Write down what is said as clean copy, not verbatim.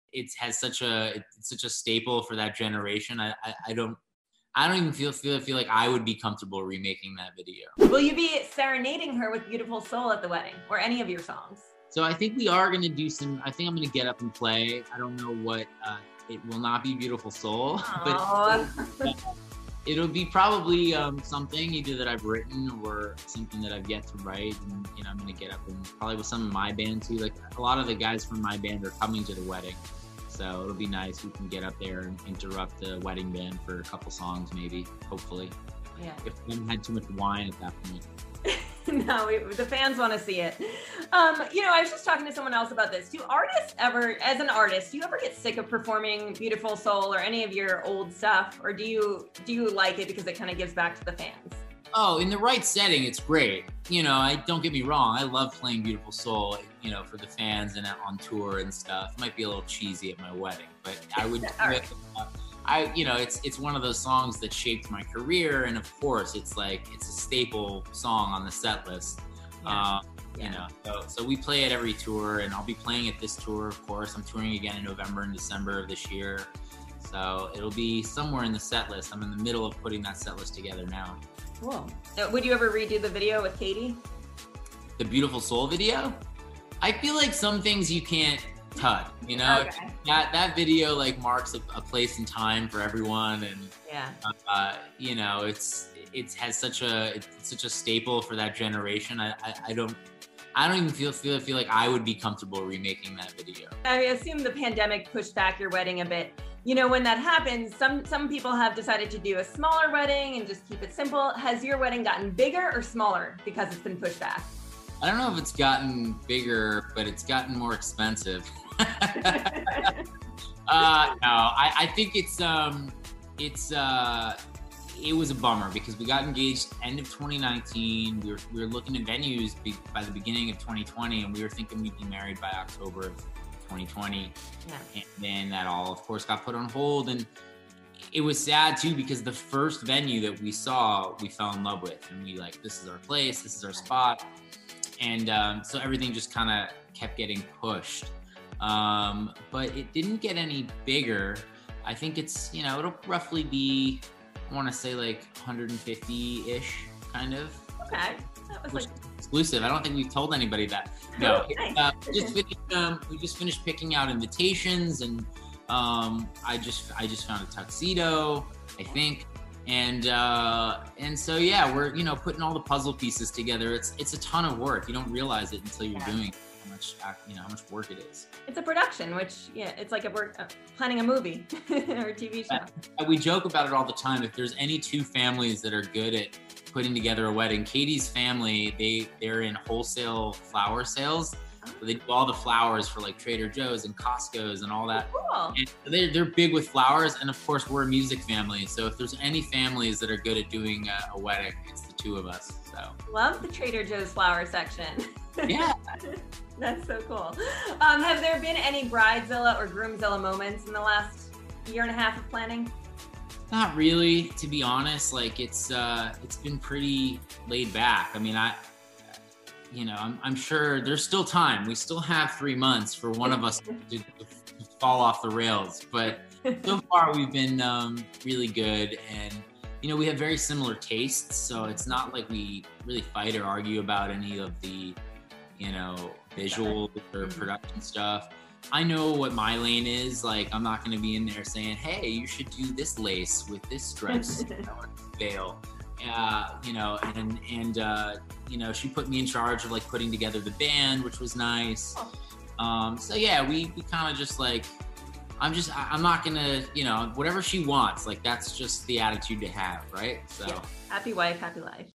it has it's such a staple for that generation. I don't even feel like I would be comfortable remaking that video. Will you be serenading her with Beautiful Soul at the wedding or any of your songs? So I think we are going to do I think I'm going to get up and play. I don't know what, it will not be Beautiful Soul, but it'll be probably something either that I've written or something that I've yet to write. And, I'm going to get up and probably with some of my band too. Like a lot of the guys from my band are coming to the wedding. So it'll be nice. We can get up there and interrupt the wedding band for a couple songs, maybe, hopefully. Yeah. If we haven't had too much wine at that point. No, the fans want to see it. I was just talking to someone else about this. Do artists ever, as an artist, do you ever get sick of performing Beautiful Soul or any of your old stuff? Or do you like it because it kind of gives back to the fans? Oh, in the right setting, it's great. Don't get me wrong. I love playing Beautiful Soul, for the fans and on tour and stuff. It might be a little cheesy at my wedding, but I would, it's one of those songs that shaped my career. And of course it's a staple song on the set list. So we play it every tour, and I'll be playing it this tour. Of course, I'm touring again in November and December of this year. So it'll be somewhere in the set list. I'm in the middle of putting that set list together now. Cool. Would you ever redo the video with Katie? The Beautiful Soul video? I feel like some things you can't touch, Okay. That video marks a place and time for everyone, and it has such a staple for that generation. I don't even feel like I would be comfortable remaking that video. I assume the pandemic pushed back your wedding a bit. When that happens, some people have decided to do a smaller wedding and just keep it simple. Has your wedding gotten bigger or smaller because it's been pushed back? I don't know if it's gotten bigger, but it's gotten more expensive. No, I think it was a bummer because we got engaged end of 2019. We were looking at venues by the beginning of 2020, and we were thinking we'd be married by October of 2020. Yeah. And then that all, of course, got put on hold. And it was sad too, because the first venue that we saw, we fell in love with, and we this is our place, this is our spot. And so everything just kind of kept getting pushed. But it didn't get any bigger. I think it's, it'll roughly be, I want to say 150-ish kind of. Okay. That was exclusive. I don't think we've told anybody that. No, we just finished picking out invitations, and I just found a tuxedo, I think. And so yeah, we're putting all the puzzle pieces together. It's a ton of work. You don't realize it until you're doing it, how much work it is. It's a production, which it's like planning a movie or a TV show. We joke about it all the time. If there's any two families that are good at putting together a wedding, Katie's family, they're in wholesale flower sales. So they do all the flowers for Trader Joe's and Costco's and all that. Cool. And they're big with flowers, and of course we're a music family. So if there's any families that are good at doing a wedding, it's the two of us. So love the Trader Joe's flower section. Yeah. That's so cool. Have there been any Bridezilla or Groomzilla moments in the last year and a half of planning? Not really, to be honest. It's been pretty laid back. I mean, I'm sure there's still time. We still have 3 months for one of us to fall off the rails. But so far we've been really good, and we have very similar tastes. So it's not like we really fight or argue about any of the visual or production stuff. I know what my lane is. I'm not going to be in there saying, hey, you should do this lace with this dress veil. She put me in charge of putting together the band, which was nice. So yeah, we kind of just I'm not gonna, whatever she wants, that's just the attitude to have, right? So yeah. Happy wife, happy life.